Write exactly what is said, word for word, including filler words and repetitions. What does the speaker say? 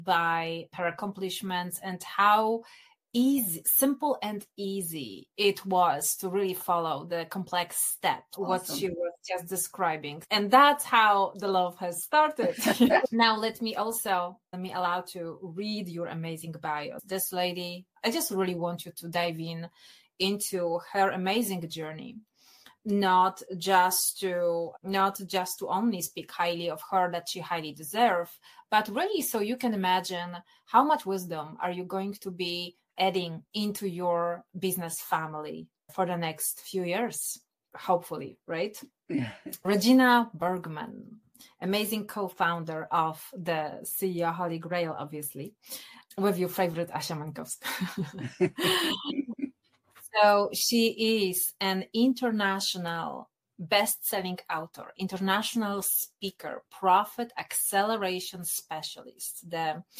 by her accomplishments and how easy, simple and easy it was to really follow the complex steps, awesome. What she was just describing. And that's how the love has started. Now, let me also, let me allow to read your amazing bio. This lady, I just really want you to dive in into her amazing journey. Not just to not just to only speak highly of her that she highly deserves, but really so you can imagine how much wisdom are you going to be adding into your business family for the next few years, hopefully, right? Regina Bergman, amazing co-founder of the C E O Holy Grail, obviously, with your favorite Asia Mankowska. So she is an international best-selling author, international speaker, profit acceleration specialist, the